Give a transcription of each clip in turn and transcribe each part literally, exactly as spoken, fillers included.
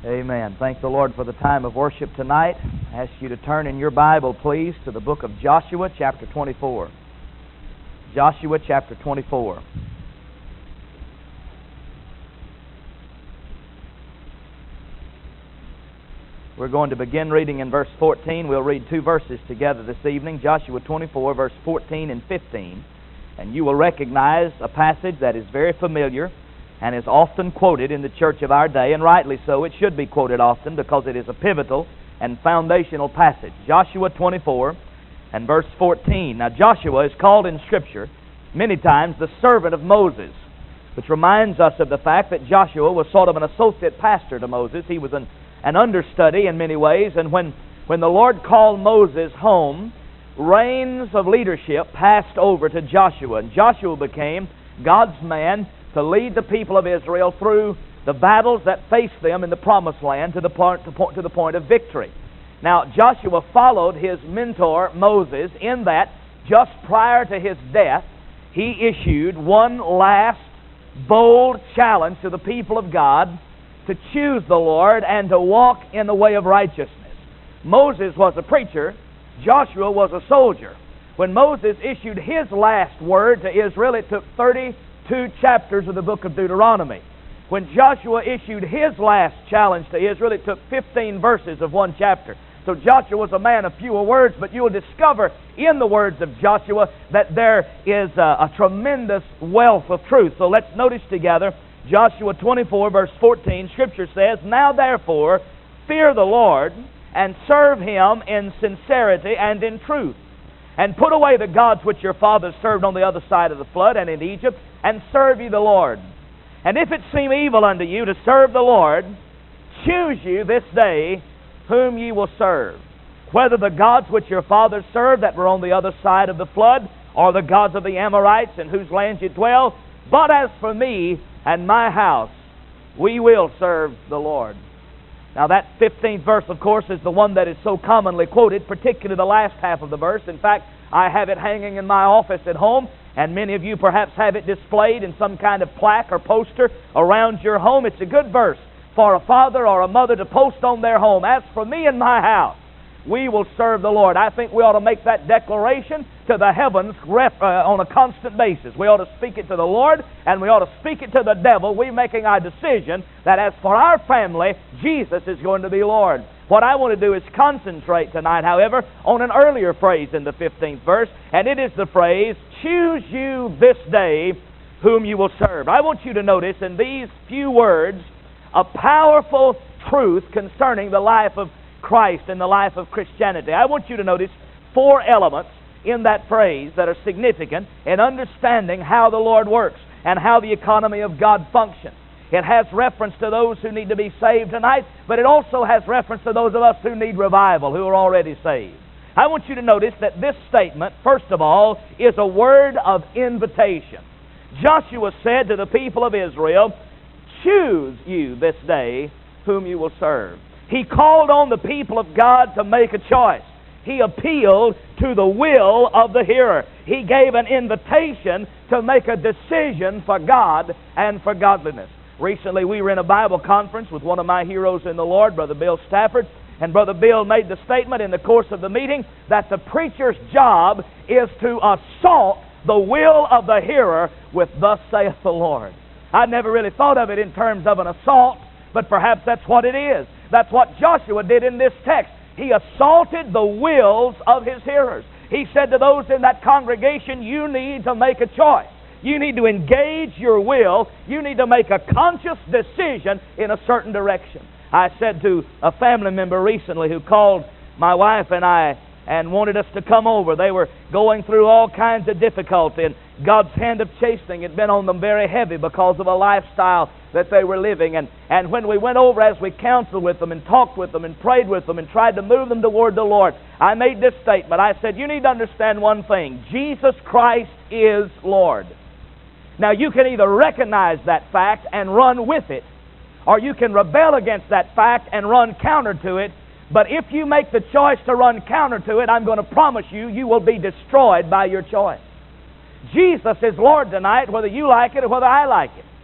Amen. Thank the Lord for the time of worship tonight. I ask you to turn in your Bible, please, to the book of Joshua, chapter twenty-four. Joshua, chapter twenty-four. We're going to begin reading in verse fourteen. We'll read two verses together this evening, Joshua twenty-four, verse fourteen and fifteen. And you will recognize a passage that is very familiar and is often quoted in the church of our day, and rightly so. It should be quoted often because it is a pivotal and foundational passage. Joshua twenty-four and verse fourteen. Now Joshua is called in Scripture many times the servant of Moses, which reminds us of the fact that Joshua was sort of an associate pastor to Moses. He was an, an understudy in many ways, and when, when the Lord called Moses home, reins of leadership passed over to Joshua, and Joshua became God's man to lead the people of Israel through the battles that faced them in the Promised Land to the point, to the point of victory. Now, Joshua followed his mentor, Moses, in that just prior to his death, he issued one last bold challenge to the people of God to choose the Lord and to walk in the way of righteousness. Moses was a preacher. Joshua was a soldier. When Moses issued his last word to Israel, it took thirty-two chapters of the book of Deuteronomy. When Joshua issued his last challenge to Israel, it took fifteen verses of one chapter. So Joshua was a man of fewer words, but you will discover in the words of Joshua that there is a, a tremendous wealth of truth. So let's notice together, Joshua twenty-four, verse fourteen, Scripture says, "Now therefore fear the Lord, and serve Him in sincerity and in truth. And put away the gods which your fathers served on the other side of the flood and in Egypt, and serve ye the Lord. And if it seem evil unto you to serve the Lord, choose you this day whom ye will serve, whether the gods which your fathers served that were on the other side of the flood, or the gods of the Amorites in whose land ye dwell. But as for me and my house, we will serve the Lord." Now that fifteenth verse, of course, is the one that is so commonly quoted, particularly the last half of the verse. In fact, I have it hanging in my office at home, and many of you perhaps have it displayed in some kind of plaque or poster around your home. It's a good verse for a father or a mother to post on their home. "As for me and my house, we will serve the Lord." I think we ought to make that declaration to the heavens ref, uh, on a constant basis. We ought to speak it to the Lord, and we ought to speak it to the devil. We're making our decision that as for our family, Jesus is going to be Lord. What I want to do is concentrate tonight, however, on an earlier phrase in the fifteenth verse, and it is the phrase, "Choose you this day whom you will serve." I want you to notice in these few words a powerful truth concerning the life of Christ and the life of Christianity. I want you to notice four elements in that phrase that are significant in understanding how the Lord works and how the economy of God functions. It has reference to those who need to be saved tonight, but it also has reference to those of us who need revival, who are already saved. I want you to notice that this statement, first of all, is a word of invitation. Joshua said to the people of Israel, "Choose you this day whom you will serve." He called on the people of God to make a choice. He appealed to the will of the hearer. He gave an invitation to make a decision for God and for godliness. Recently we were in a Bible conference with one of my heroes in the Lord, Brother Bill Stafford, and Brother Bill made the statement in the course of the meeting that the preacher's job is to assault the will of the hearer with "Thus saith the Lord." I never really thought of it in terms of an assault, but perhaps that's what it is. That's what Joshua did in this text. He assaulted the wills of his hearers. He said to those in that congregation, you need to make a choice. You need to engage your will. You need to make a conscious decision in a certain direction. I said to a family member recently who called my wife and I and wanted us to come over. They were going through all kinds of difficulty, and God's hand of chastening had been on them very heavy because of a lifestyle that they were living. And, and when we went over, as we counseled with them and talked with them and prayed with them and tried to move them toward the Lord, I made this statement. I said, you need to understand one thing. Jesus Christ is Lord. Now, you can either recognize that fact and run with it, or you can rebel against that fact and run counter to it. But if you make the choice to run counter to it, I'm going to promise you, you will be destroyed by your choice. Jesus is Lord tonight, whether you like it or whether I like it.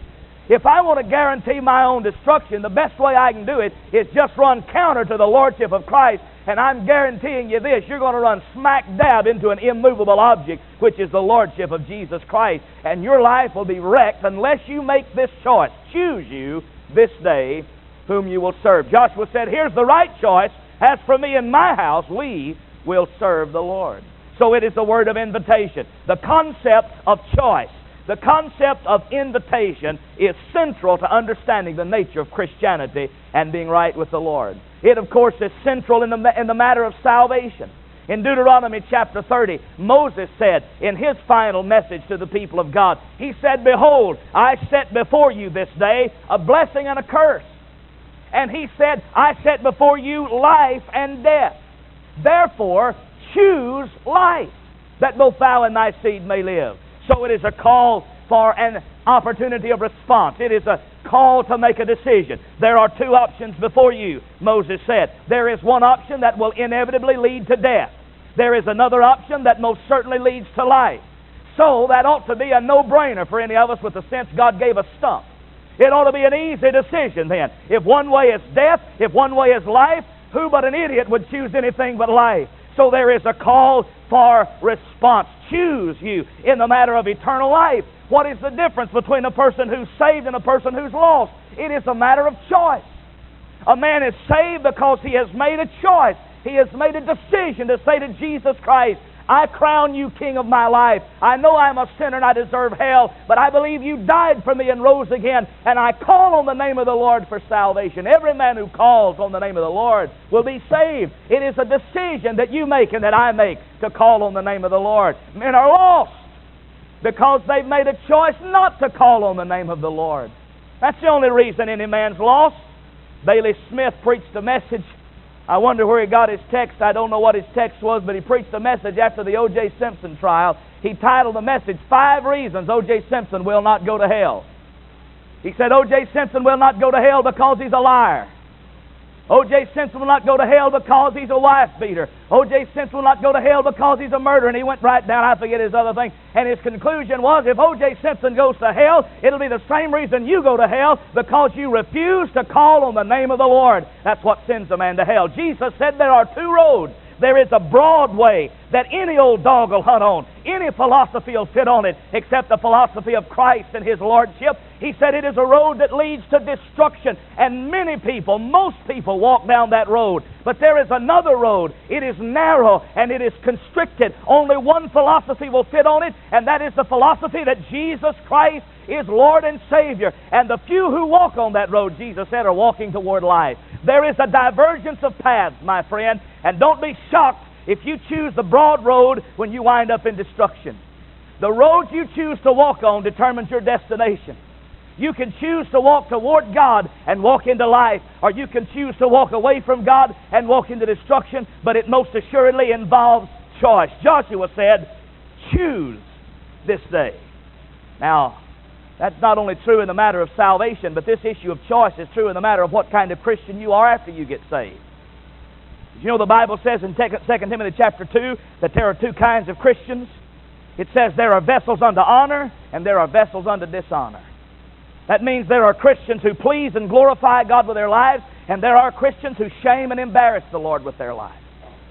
If I want to guarantee my own destruction, the best way I can do it is just run counter to the Lordship of Christ. And I'm guaranteeing you this, you're going to run smack dab into an immovable object, which is the Lordship of Jesus Christ. And your life will be wrecked unless you make this choice. Choose you this day whom you will serve. Joshua said, here's the right choice. As for me and my house, we will serve the Lord. So it is a word of invitation. The concept of choice, the concept of invitation is central to understanding the nature of Christianity and being right with the Lord. It, of course, is central in the, in the matter of salvation. In Deuteronomy chapter thirty, Moses said in his final message to the people of God, he said, behold, I set before you this day a blessing and a curse. And he said, I set before you life and death. Therefore, choose life, that both thou and thy seed may live. So it is a call for an opportunity of response. It is a call to make a decision. There are two options before you, Moses said. There is one option that will inevitably lead to death. There is another option that most certainly leads to life. So that ought to be a no-brainer for any of us with the sense God gave us stump. It ought to be an easy decision then. If one way is death, if one way is life, who but an idiot would choose anything but life? So there is a call for response. Choose you in the matter of eternal life. What is the difference between a person who's saved and a person who's lost? It is a matter of choice. A man is saved because he has made a choice. He has made a decision to say to Jesus Christ, I crown you King of my life. I know I'm a sinner and I deserve hell, but I believe you died for me and rose again, and I call on the name of the Lord for salvation. Every man who calls on the name of the Lord will be saved. It is a decision that you make and that I make to call on the name of the Lord. Men are lost because they've made a choice not to call on the name of the Lord. That's the only reason any man's lost. Bailey Smith preached a message. I wonder where he got his text. I don't know what his text was, but he preached a message after the O J Simpson trial. He titled the message, Five Reasons O J Simpson Will Not Go to Hell. He said O J Simpson will not go to hell because he's a liar. O J Simpson will not go to hell because he's a wife beater. O J Simpson will not go to hell because he's a murderer. And he went right down, I forget his other thing. And his conclusion was, if O J Simpson goes to hell, it'll be the same reason you go to hell, because you refuse to call on the name of the Lord. That's what sends a man to hell. Jesus said there are two roads. There is a broad way that any old dog will hunt on. Any philosophy will fit on it except the philosophy of Christ and His Lordship. He said it is a road that leads to destruction, and many people, most people, walk down that road. But there is another road. It is narrow and it is constricted. Only one philosophy will fit on it, and that is the philosophy that Jesus Christ is Lord and Savior. And the few who walk on that road, Jesus said, are walking toward life. There is a divergence of paths, my friend, and don't be shocked if you choose the broad road when you wind up in destruction. The road you choose to walk on determines your destination. You can choose to walk toward God and walk into life, or you can choose to walk away from God and walk into destruction, but it most assuredly involves choice. Joshua said, choose this day. Now, that's not only true in the matter of salvation, but this issue of choice is true in the matter of what kind of Christian you are after you get saved. You know, the Bible says in Second Timothy chapter two that there are two kinds of Christians. It says there are vessels unto honor and there are vessels unto dishonor. That means there are Christians who please and glorify God with their lives, and there are Christians who shame and embarrass the Lord with their lives.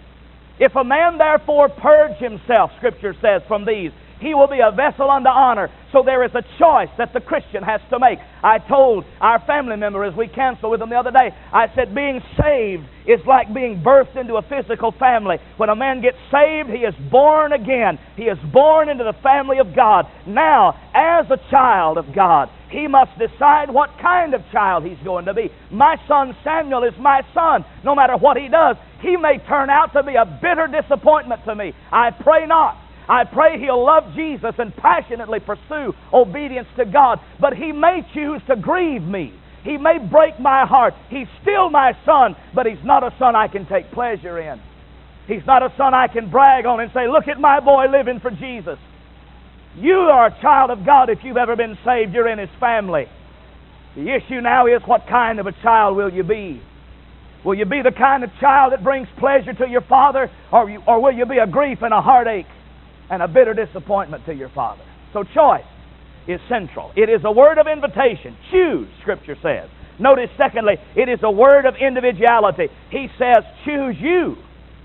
If a man therefore purge himself, Scripture says, from these, he will be a vessel unto honor. So there is a choice that the Christian has to make. I told our family member as we canceled with them the other day, I said being saved is like being birthed into a physical family. When a man gets saved, he is born again. He is born into the family of God. Now, as a child of God, he must decide what kind of child he's going to be. My son Samuel is my son. No matter what he does, he may turn out to be a bitter disappointment to me. I pray not. I pray he'll love Jesus and passionately pursue obedience to God. But he may choose to grieve me. He may break my heart. He's still my son, but he's not a son I can take pleasure in. He's not a son I can brag on and say, look at my boy living for Jesus. You are a child of God if you've ever been saved. You're in His family. The issue now is, what kind of a child will you be? Will you be the kind of child that brings pleasure to your father, or, you, or will you be a grief and a heartache and a bitter disappointment to your father? So choice. is central. It is a word of invitation. Choose, Scripture says. Notice, secondly, it is a word of individuality. He says, choose you.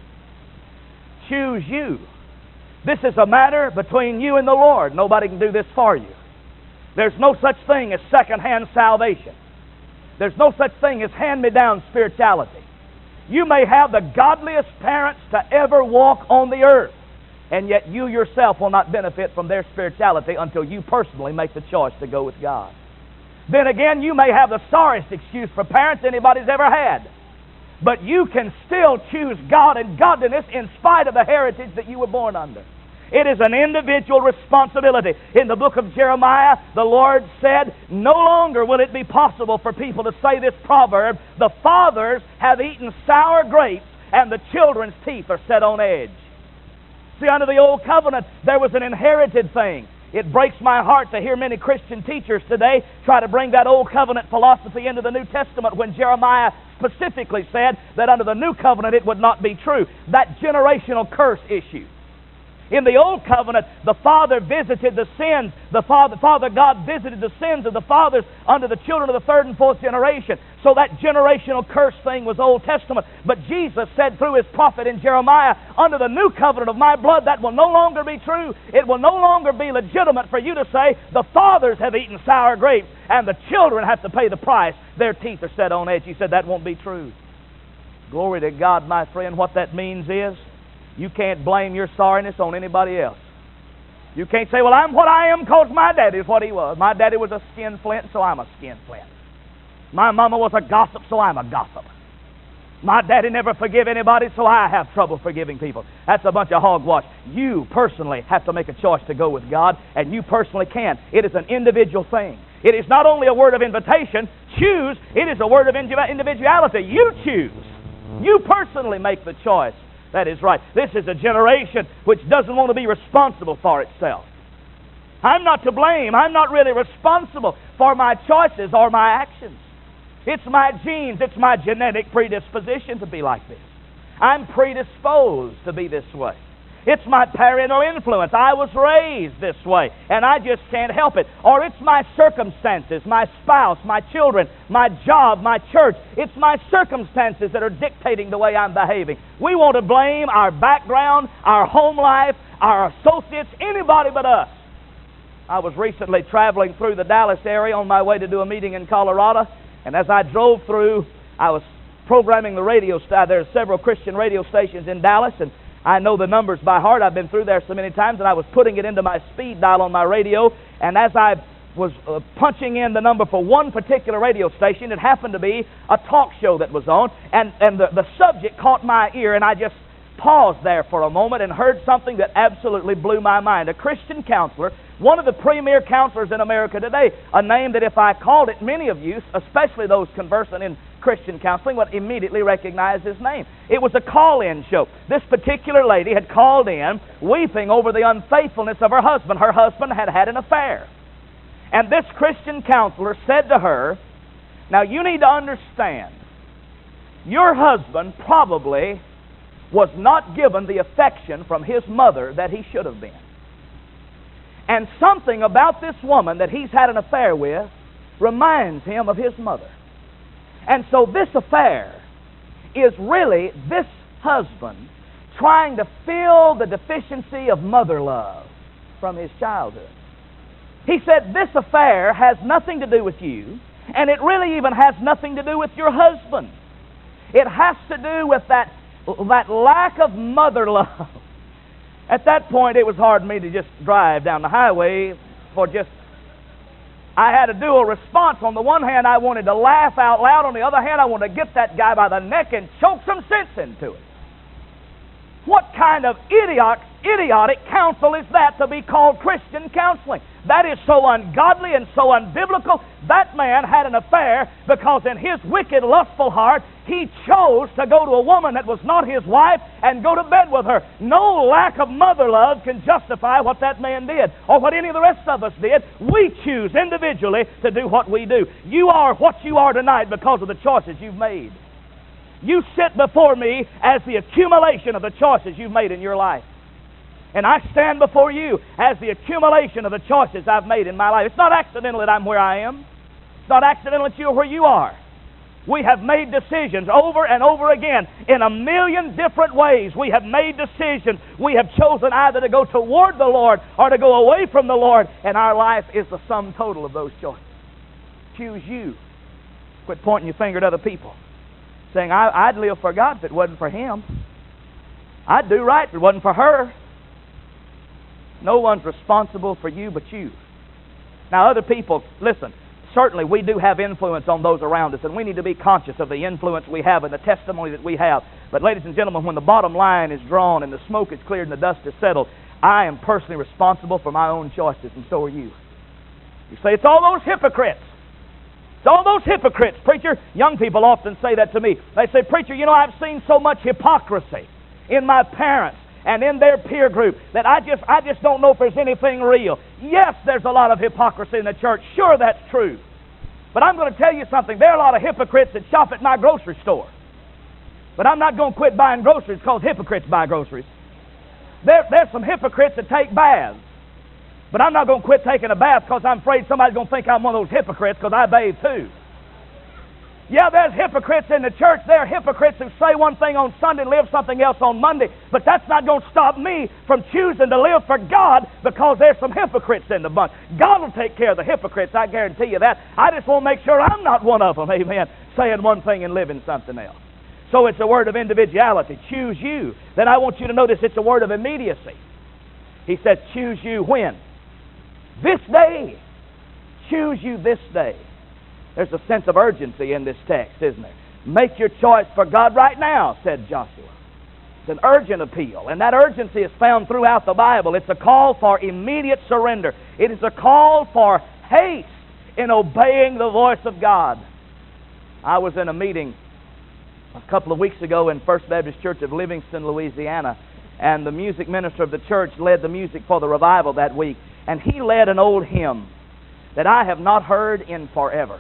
Choose you. This is a matter between you and the Lord. Nobody can do this for you. There's no such thing as second-hand salvation. There's no such thing as hand-me-down spirituality. You may have the godliest parents to ever walk on the earth, and yet you yourself will not benefit from their spirituality until you personally make the choice to go with God. Then again, you may have the sorriest excuse for parents anybody's ever had. But you can still choose God and godliness in spite of the heritage that you were born under. It is an individual responsibility. In the book of Jeremiah, the Lord said, no longer will it be possible for people to say this proverb, the fathers have eaten sour grapes and the children's teeth are set on edge. See, under the old covenant, there was an inherited thing. It breaks my heart to hear many Christian teachers today try to bring that old covenant philosophy into the New Testament when Jeremiah specifically said that under the new covenant it would not be true. That generational curse issue. In the Old Covenant, the Father visited the sins. The Father, Father God visited the sins of the fathers under the children of the third and fourth generation. So that generational curse thing was Old Testament. But Jesus said through His prophet in Jeremiah, under the new covenant of my blood, that will no longer be true. It will no longer be legitimate for you to say, the fathers have eaten sour grapes and the children have to pay the price. Their teeth are set on edge. He said that won't be true. Glory to God, my friend. What that means is, you can't blame your sorriness on anybody else. You can't say, well, I'm what I am because my daddy is what he was. My daddy was a skinflint, so I'm a skinflint. My mama was a gossip, so I'm a gossip. My daddy never forgave anybody, so I have trouble forgiving people. That's a bunch of hogwash. You personally have to make a choice to go with God, and you personally can. It is an individual thing. It is not only a word of invitation. Choose. It is a word of individuality. You choose. You personally make the choice. That is right. This is a generation which doesn't want to be responsible for itself. I'm not to blame. I'm not really responsible for my choices or my actions. It's my genes. It's my genetic predisposition to be like this. I'm predisposed to be this way. It's my parental influence. I was raised this way, and I just can't help it. Or it's my circumstances, my spouse, my children, my job, my church. It's my circumstances that are dictating the way I'm behaving. We want to blame our background, our home life, our associates, anybody but us. I was recently traveling through the Dallas area on my way to do a meeting in Colorado, and as I drove through, I was programming the radio station. There are several Christian radio stations in Dallas, and I know the numbers by heart. I've been through there so many times, and I was putting it into my speed dial on my radio, and as I was uh, punching in the number for one particular radio station, it happened to be a talk show that was on, and, and the, the subject caught my ear, and I just paused there for a moment and heard something that absolutely blew my mind. A Christian counselor, one of the premier counselors in America today, a name that if I called it, many of you, especially those conversant in Christian counseling, would immediately recognize his name. It was a call-in show. This particular lady had called in weeping over the unfaithfulness of her husband. Her husband had had an affair. And this Christian counselor said to her, now you need to understand, your husband probably was not given the affection from his mother that he should have been. And something about this woman that he's had an affair with reminds him of his mother. And so this affair is really this husband trying to fill the deficiency of mother love from his childhood. He said this affair has nothing to do with you, and it really even has nothing to do with your husband. It has to do with that that lack of mother love. At that point, it was hard for me to just drive down the highway for just... I had a dual response. On the one hand, I wanted to laugh out loud. On the other hand, I wanted to get that guy by the neck and choke some sense into it. What kind of idiot, idiotic counsel is that to be called Christian counseling? That is so ungodly and so unbiblical. That man had an affair because in his wicked, lustful heart, he chose to go to a woman that was not his wife and go to bed with her. No lack of mother love can justify what that man did or what any of the rest of us did. We choose individually to do what we do. You are what you are tonight because of the choices you've made. You sit before me as the accumulation of the choices you've made in your life. And I stand before you as the accumulation of the choices I've made in my life. It's not accidental that I'm where I am. It's not accidental that you're where you are. We have made decisions over and over again in a million different ways. We have made decisions. We have chosen either to go toward the Lord or to go away from the Lord, and our life is the sum total of those choices. Choose you. Quit pointing your finger at other people, saying, I, I'd live for God if it wasn't for Him. I'd do right if it wasn't for her. No one's responsible for you but you. Now, other people, listen, certainly we do have influence on those around us, and we need to be conscious of the influence we have and the testimony that we have. But ladies and gentlemen, when the bottom line is drawn and the smoke is cleared and the dust is settled, I am personally responsible for my own choices, and so are you. You say, it's all those hypocrites. It's all those hypocrites. Preacher, young people often say that to me. They say, preacher, you know, I've seen so much hypocrisy in my parents and in their peer group that I just I just don't know if there's anything real. Yes, there's a lot of hypocrisy in the church. Sure, that's true. But I'm going to tell you something. There are a lot of hypocrites that shop at my grocery store. But I'm not going to quit buying groceries because hypocrites buy groceries. There, there's some hypocrites that take baths. But I'm not going to quit taking a bath because I'm afraid somebody's going to think I'm one of those hypocrites because I bathe too. Yeah, there's hypocrites in the church. There are hypocrites who say one thing on Sunday and live something else on Monday. But that's not going to stop me from choosing to live for God because there's some hypocrites in the bunch. God will take care of the hypocrites, I guarantee you that. I just want to make sure I'm not one of them, amen, saying one thing and living something else. So it's a word of individuality. Choose you. Then I want you to notice it's a word of immediacy. He says, choose you when? This day. Choose you this day. There's a sense of urgency in this text, isn't there? Make your choice for God right now, said Joshua. It's an urgent appeal, and that urgency is found throughout the Bible. It's a call for immediate surrender. It is a call for haste in obeying the voice of God. I was in a meeting a couple of weeks ago in First Baptist Church of Livingston, Louisiana, and the music minister of the church led the music for the revival that week, and he led an old hymn that I have not heard in forever.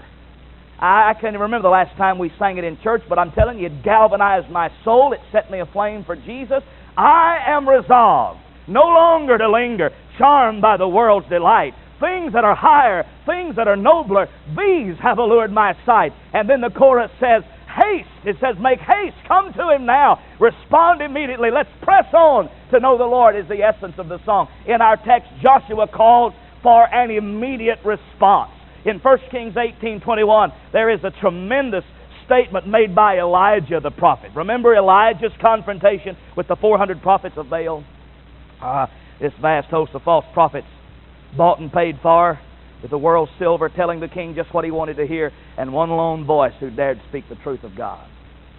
I can't even remember the last time we sang it in church, but I'm telling you, it galvanized my soul. It set me aflame for Jesus. I am resolved no longer to linger, charmed by the world's delight. Things that are higher, things that are nobler, these have allured my sight. And then the chorus says, haste. It says, make haste. Come to Him now. Respond immediately. Let's press on to know the Lord is the essence of the song. In our text, Joshua calls for an immediate response. In First Kings eighteen twenty-one, there is a tremendous statement made by Elijah the prophet. Remember Elijah's confrontation with the four hundred prophets of Baal? Uh, this vast host of false prophets, bought and paid for with the world's silver, telling the king just what he wanted to hear, and one lone voice who dared speak the truth of God.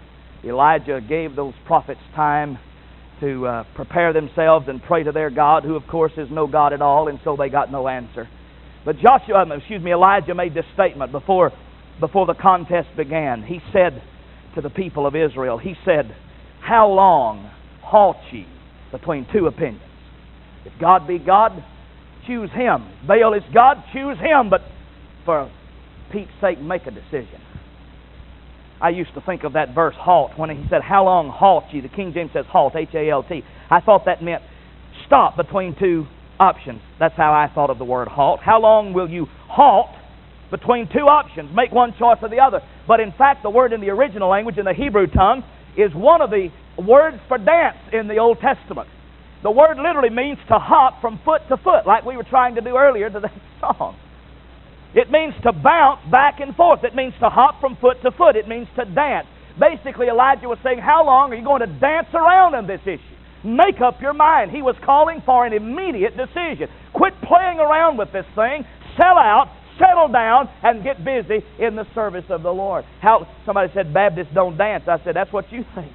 Elijah gave those prophets time to uh, prepare themselves and pray to their God, who of course is no God at all, and so they got no answer. But Joshua, excuse me, Elijah made this statement before, before the contest began. He said to the people of Israel, he said, how long halt ye between two opinions? If God be God, choose Him. Baal is God, choose Him. But for Pete's sake, make a decision. I used to think of that verse, halt, when he said, how long halt ye? The King James says halt, H A L T. I thought that meant stop between two options. That's how I thought of the word halt. How long will you halt between two options? Make one choice or the other. But in fact, the word in the original language, in the Hebrew tongue, is one of the words for dance in the Old Testament. The word literally means to hop from foot to foot, like we were trying to do earlier to that song. It means to bounce back and forth. It means to hop from foot to foot. It means to dance. Basically, Elijah was saying, how long are you going to dance around on this issue? Make up your mind. He was calling for an immediate decision. Quit playing around with this thing. Sell out, settle down, and get busy in the service of the Lord. How somebody said Baptists don't dance. I said, that's what you think.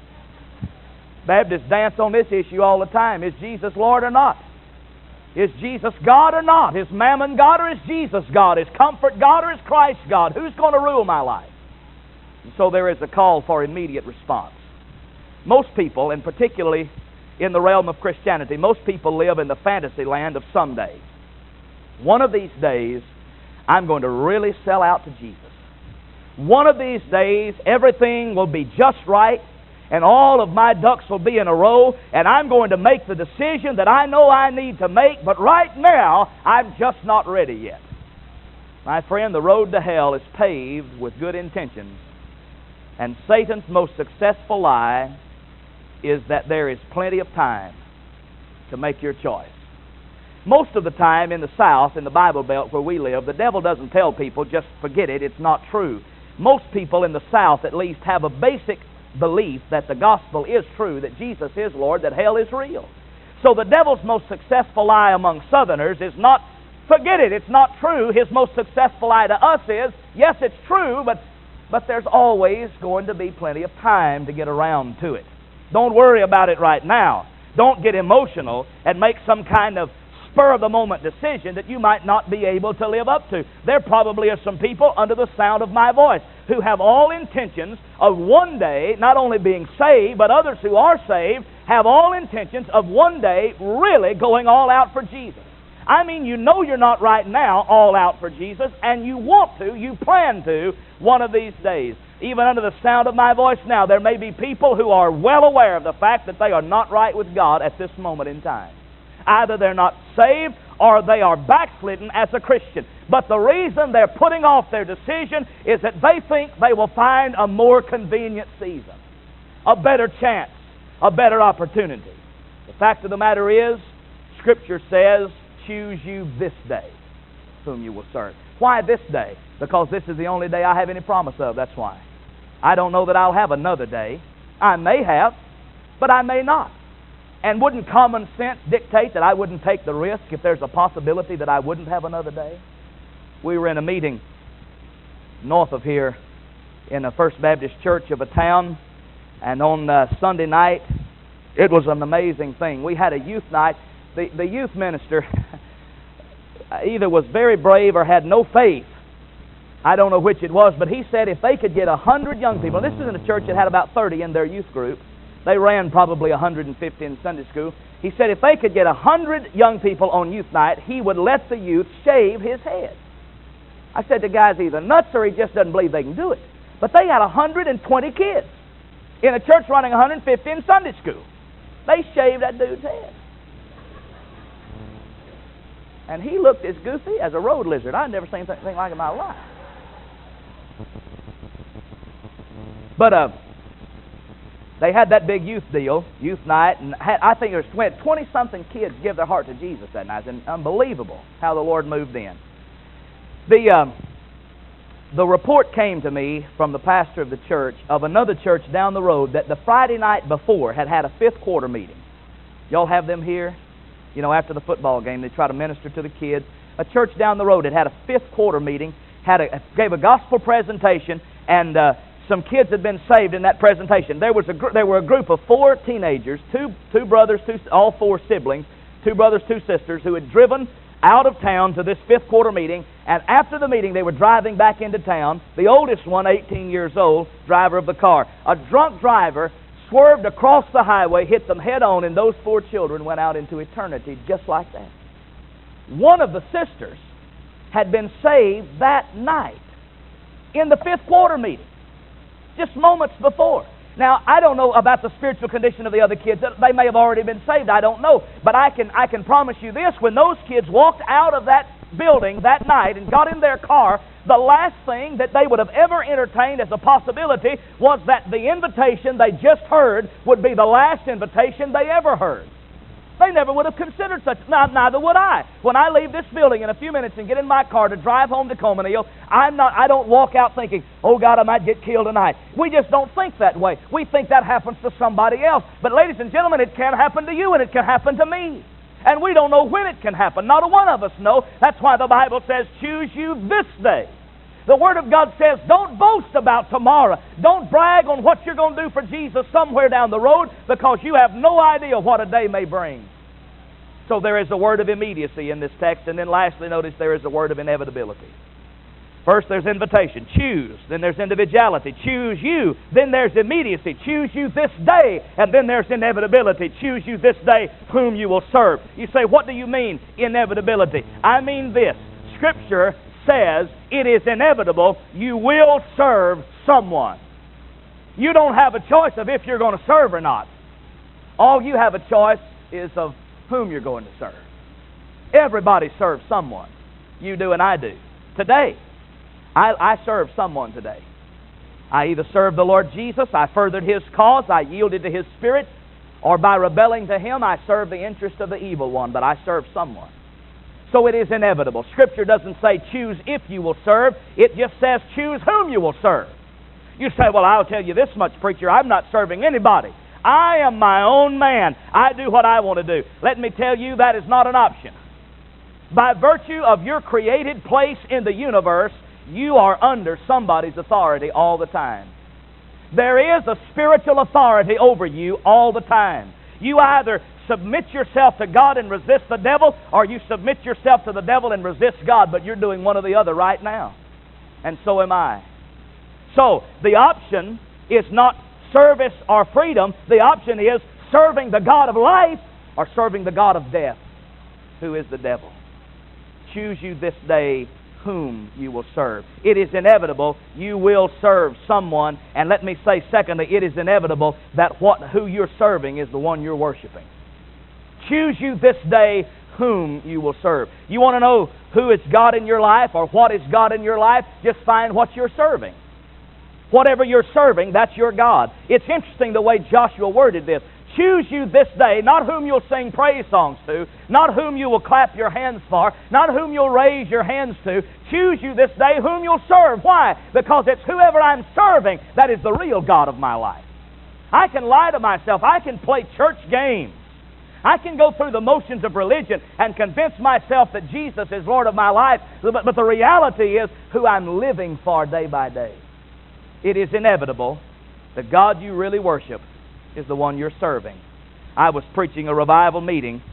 Baptists dance on this issue all the time. Is Jesus Lord or not? Is Jesus God or not? Is Mammon God or is Jesus God? Is comfort God or is Christ God? Who's going to rule my life? And so there is a call for immediate response. Most people, and particularly in the realm of Christianity, most people live in the fantasy land of someday. One of these days, I'm going to really sell out to Jesus. One of these days, everything will be just right, and all of my ducks will be in a row, and I'm going to make the decision that I know I need to make, but right now, I'm just not ready yet. My friend, the road to hell is paved with good intentions, and Satan's most successful lie is that there is plenty of time to make your choice. Most of the time in the South, in the Bible Belt where we live, the devil doesn't tell people, just forget it, it's not true. Most people in the South at least have a basic belief that the gospel is true, that Jesus is Lord, that hell is real. So the devil's most successful lie among Southerners is not, forget it, it's not true. His most successful lie to us is, yes, it's true, but, but there's always going to be plenty of time to get around to it. Don't worry about it right now. Don't get emotional and make some kind of spur-of-the-moment decision that you might not be able to live up to. There probably are some people under the sound of my voice who have all intentions of one day not only being saved, but others who are saved have all intentions of one day really going all out for Jesus. I mean, you know you're not right now all out for Jesus, and you want to, you plan to, one of these days. Even under the sound of my voice now, there may be people who are well aware of the fact that they are not right with God at this moment in time. Either they're not saved or they are backslidden as a Christian. But the reason they're putting off their decision is that they think they will find a more convenient season, a better chance, a better opportunity. The fact of the matter is, Scripture says, choose you this day whom you will serve. Why this day? Because this is the only day I have any promise of, that's why. I don't know that I'll have another day. I may have, but I may not. And wouldn't common sense dictate that I wouldn't take the risk if there's a possibility that I wouldn't have another day? We were in a meeting north of here in a First Baptist church of a town, and on uh, Sunday night, it was an amazing thing. We had a youth night. The, the youth minister either was very brave or had no faith. I don't know which it was, but he said if they could get a hundred young people, this is in a church that had about thirty in their youth group. They ran probably one hundred fifty in Sunday school. He said if they could get a hundred young people on youth night, he would let the youth shave his head. I said the guy's either nuts or he just doesn't believe they can do it. But they had one hundred twenty kids in a church running one hundred fifty in Sunday school. They shaved that dude's head. And he looked as goofy as a road lizard. I'd never seen anything like it in my life. But uh, they had that big youth deal, youth night, and had, I think there was twenty-something kids give their heart to Jesus that night. It's unbelievable how the Lord moved in. The, uh, the report came to me from the pastor of the church of another church down the road that the Friday night before had had a fifth quarter meeting. Y'all have them here? You know, after the football game, they try to minister to the kids. A church down the road had had a fifth quarter meeting, had a, gave a gospel presentation, and uh, some kids had been saved in that presentation. There was a gr- there were a group of four teenagers, two two brothers, two all four siblings, two brothers, two sisters, who had driven out of town to this fifth quarter meeting. And after the meeting, they were driving back into town. The oldest one, eighteen years old, driver of the car, a drunk driver, swerved across the highway, hit them head on, and those four children went out into eternity just like that. One of the sisters had been saved that night in the fifth quarter meeting, just moments before. Now, I don't know about the spiritual condition of the other kids. They may have already been saved. I don't know. But I can, I can promise you this. When those kids walked out of that building that night and got in their car, the last thing that they would have ever entertained as a possibility was that the invitation they just heard would be the last invitation they ever heard. They never would have considered such. Now, neither would I. When I leave this building in a few minutes and get in my car to drive home to Comonville, I'm not. I don't walk out thinking, "Oh God, I might get killed tonight." We just don't think that way. We think that happens to somebody else. But ladies and gentlemen, it can happen to you and it can happen to me. And we don't know when it can happen. Not a one of us know. That's why the Bible says, choose you this day. The Word of God says, don't boast about tomorrow. Don't brag on what you're going to do for Jesus somewhere down the road, because you have no idea what a day may bring. So there is a word of immediacy in this text. And then lastly, notice there is a word of inevitability. First, there's invitation. Choose. Then there's individuality. Choose you. Then there's immediacy. Choose you this day. And then there's inevitability. Choose you this day whom you will serve. You say, what do you mean, inevitability? I mean this. Scripture says it is inevitable you will serve someone. You don't have a choice of if you're going to serve or not. All you have a choice is of whom you're going to serve. Everybody serves someone. You do and I do. Today, I, I serve someone today. I either served the Lord Jesus, I furthered His cause, I yielded to His Spirit, or by rebelling to Him, I served the interest of the evil one, but I serve someone. So it is inevitable. Scripture doesn't say choose if you will serve. It just says choose whom you will serve. You say, well, I'll tell you this much, preacher, I'm not serving anybody. I am my own man. I do what I want to do. Let me tell you, that is not an option. By virtue of your created place in the universe, you are under somebody's authority all the time. There is a spiritual authority over you all the time. You either submit yourself to God and resist the devil, or you submit yourself to the devil and resist God, but you're doing one or the other right now. And so am I. So, the option is not service or freedom. The option is serving the God of life or serving the God of death, who is the devil. Choose you this day whom you will serve. It is inevitable you will serve someone, and let me say secondly, it is inevitable that what who you're serving is the one you're worshiping. Choose you this day whom you will serve. You want to know who is God in your life or what is God in your life? Just find what you're serving. Whatever you're serving, that's your God. It's interesting the way Joshua worded this. Choose you this day, not whom you'll sing praise songs to, not whom you will clap your hands for, not whom you'll raise your hands to. Choose you this day whom you'll serve. Why? Because it's whoever I'm serving that is the real God of my life. I can lie to myself. I can play church games. I can go through the motions of religion and convince myself that Jesus is Lord of my life, but, but the reality is who I'm living for day by day. It is inevitable the God you really worship is the one you're serving. I was preaching a revival meeting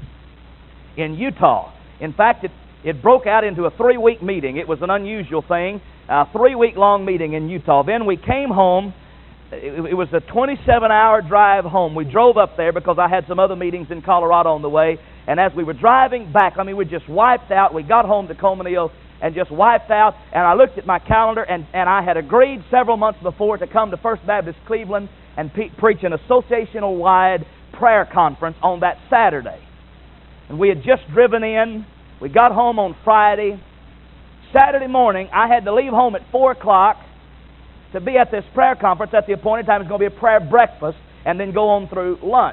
in Utah. In fact, it, it broke out into a three-week meeting. It was an unusual thing, a three-week-long meeting in Utah. Then we came home. It, it was a twenty-seven hour drive home. We drove up there because I had some other meetings in Colorado on the way. And as we were driving back, I mean, we just wiped out. We got home to Comonil and just wiped out. And I looked at my calendar, and, and I had agreed several months before to come to First Baptist Cleveland and pe- preach an associational-wide prayer conference on that Saturday. And we had just driven in. We got home on Friday. Saturday morning, I had to leave home at four o'clock to be at this prayer conference at the appointed time. It's going to be a prayer breakfast and then go on through lunch.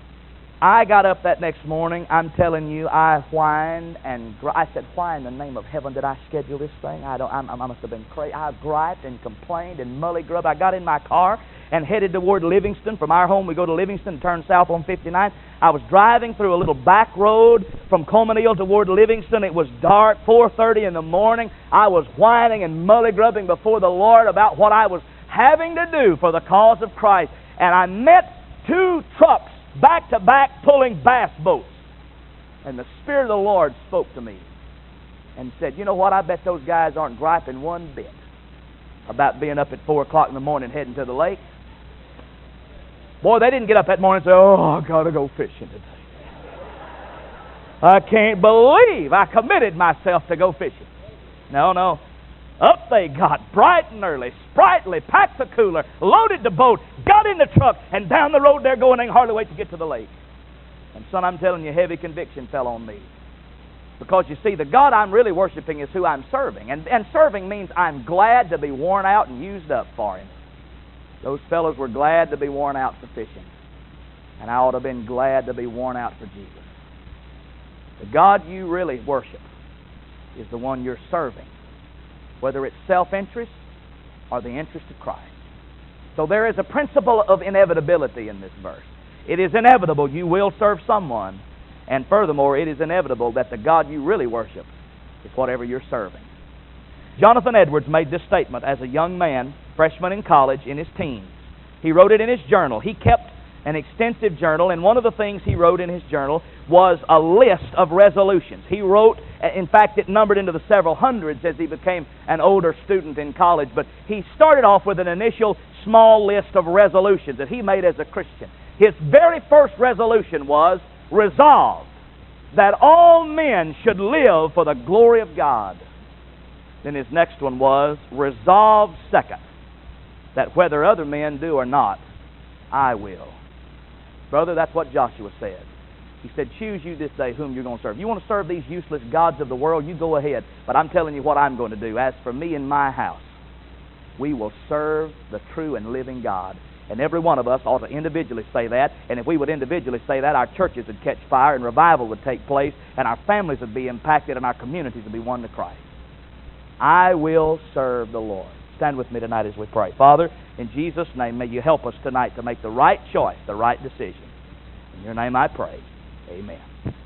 I got up that next morning. I'm telling you, I whined and gri- I said, why in the name of heaven did I schedule this thing? I don't. I'm, I must have been crazy. I griped and complained and mully-grubbed. I got in my car and headed toward Livingston. From our home, we go to Livingston and turn south on fifty-nine. I was driving through a little back road from Comonil toward Livingston. It was dark, four thirty in the morning. I was whining and mully-grubbing before the Lord about what I was having to do for the cause of Christ. And I met two trucks back to back pulling bass boats. And the Spirit of the Lord spoke to me and said, you know what, I bet those guys aren't griping one bit about being up at four o'clock in the morning heading to the lake. Boy, they didn't get up that morning and say, oh, I got to go fishing today. I can't believe I committed myself to go fishing. No, no. Up they got, bright and early, sprightly, packed the cooler, loaded the boat, got in the truck, and down the road they're going. They can hardly wait to get to the lake. And son, I'm telling you, heavy conviction fell on me. Because you see, the God I'm really worshiping is who I'm serving. And, and serving means I'm glad to be worn out and used up for Him. Those fellows were glad to be worn out for fishing. And I ought to have been glad to be worn out for Jesus. The God you really worship is the one you're serving, whether it's self-interest or the interest of Christ. So there is a principle of inevitability in this verse. It is inevitable you will serve someone, and furthermore, it is inevitable that the God you really worship is whatever you're serving. Jonathan Edwards made this statement as a young man, freshman in college, in his teens. He wrote it in his journal. He kept an extensive journal, and one of the things he wrote in his journal was a list of resolutions. He wrote, in fact, it numbered into the several hundreds as he became an older student in college, but he started off with an initial small list of resolutions that he made as a Christian. His very first resolution was, resolved that all men should live for the glory of God. Then his next one was, resolved second, that whether other men do or not, I will. Brother, that's what Joshua said. He said, choose you this day whom you're going to serve. You want to serve these useless gods of the world, you go ahead. But I'm telling you what I'm going to do. As for me and my house, we will serve the true and living God. And every one of us ought to individually say that. And if we would individually say that, our churches would catch fire and revival would take place, and our families would be impacted, and our communities would be won to Christ. I will serve the Lord. Stand with me tonight as we pray. Father, in Jesus' name, may you help us tonight to make the right choice, the right decision. In your name I pray. Amen.